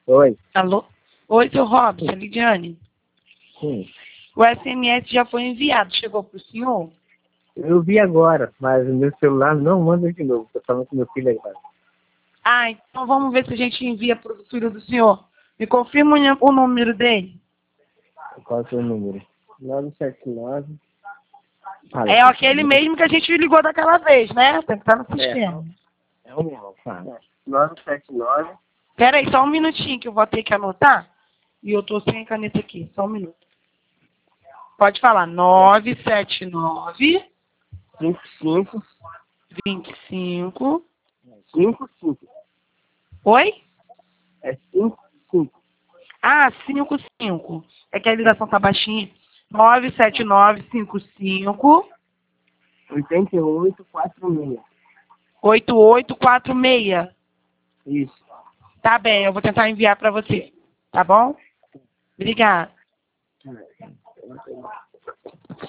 Oi. Alô? Oi, seu Robson, Lidiane. Sim. O SMS já foi enviado, chegou para o senhor? Eu vi agora, mas o meu celular não manda de novo. Tô falando com meu filho agora. Ah, então vamos ver se a gente envia para o filho do senhor. Me confirma o número dele. Qual é o seu número? 979. É aquele mesmo que a gente ligou daquela vez, né? Tem que estar no sistema. É o mesmo, fala. 979. Pera aí, só um minutinho que eu vou ter que anotar. E eu tô sem a caneta aqui, só um minuto. Pode falar. 979 55. 25. 55. Oi? É 55. Ah, 55. É que a ligação tá baixinha. 97955 8846. 8846. Isso. Tá bem, eu vou tentar enviar para você. Tá bom? Obrigada.